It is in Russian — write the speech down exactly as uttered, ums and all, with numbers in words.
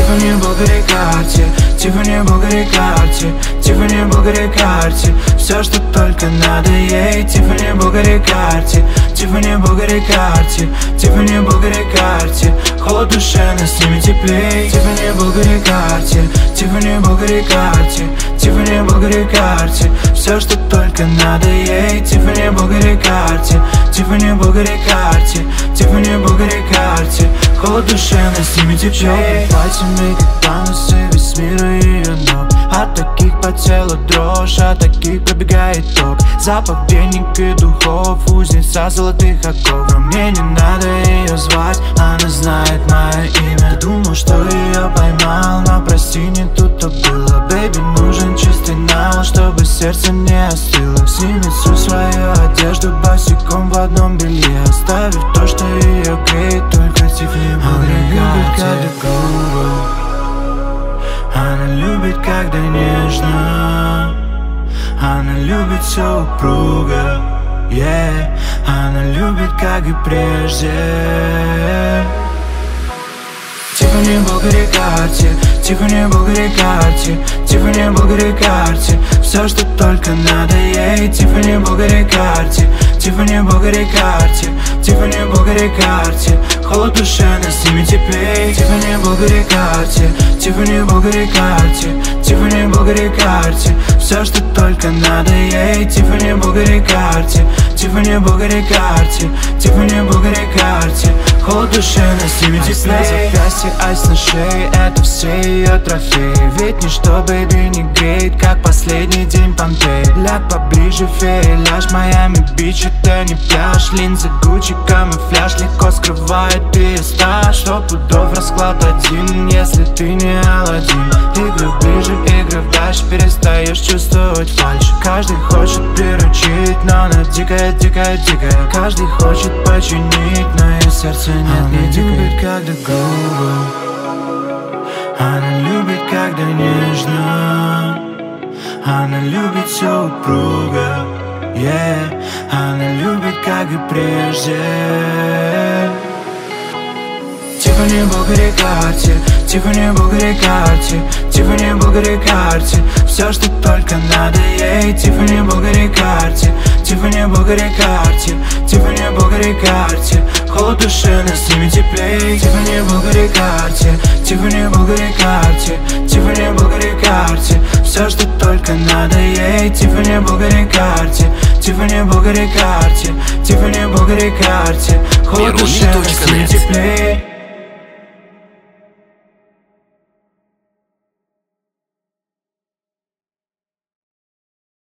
Тиффани Булгари карте, Тиффани Булгари карте, Тиффани Булгари карте. Все, что только надо ей. Тиффани Булгари карте, Тиффани Булгари карте, Тиффани Булгари карте. Холод в душе, но с ними теплей. Тиффани Булгари карте, Тиффани Булгари карте, Тиффани Булгари карте. Все, что только надо ей. Тиффани Булгари карте, Тиффани Булгари карте, Тиффани Булгари карте. Холод в душе, но с ними теплей. Пальцами, когда носы весь мир у ее ног. От таких по телу дрожь, от таких пробегает ток. Запах денег и духов, узница золотых оков. Но мне не надо ее звать, она знает мое имя. Ты думал, что ее поймал, но прости, не тут-то было. Бэйби, нужен чистый навал, чтобы сердце не остыло. Сними всю свою одежду босиком в одном белье, оставив то, что ее греет, только Тиффани Булгари карте. Она любит, когда нежно, она любит все упруго, yeah. Она любит, как и прежде. Тиффани Булгари карте, Тиффани Булгари карте, Тиффани Булгари карте. Все, что только надо ей. Тиффани Булгари карте, Тиффани Булгари карте, Тиффани Булгари карте. Холод в душе, но с ними теплей. Тиффани Булгари карте, Тиффани Булгари карте, Тиффани Булгари карте. Все, что только надо ей. Тиффани Булгари карте, Тиффани Булгари карте, Тиффани Булгари карте. Холод в душе, но с ними теплей. Запястье, айс на шее, это все ее трофеи. Ведь ничто, бэйби, не греет, как последний день Помпеи. Ляг поближе, фея, ляжь, Майами Бич, это не пляж. Линзы Гуччи, камуфляж, легко скрывает ее стаж. Сто пудов расклад один, если ты не Аладдин. Игры ближе, игры дальше, перестаешь чувствовать фальшь. Каждый хочет приручить, но она дикая, дикая, дикая. Каждый хочет починить, но ее сердце нет. Она любит, когда грубо, она любит, когда нежно, она любит все упруго, yeah. Она любит, как и прежде. Тиффани Булгари карте, Тиффани Булгари карте, Тиффани Булгари карте. Все, что только надо ей. Тиффани Булгари карте, Тиффани Булгари карте, Тиффани Булгари карте. Холод в душе, но с ними теплей. Тиффани Булгари карте, Тиффани Булгари карте, Тиффани Булгари карте. Все, что только надо ей. Тиффани Булгари карте, Тиффани Булгари карте, Тиффани Булгари карте. Холод в душе, но с ними теплей.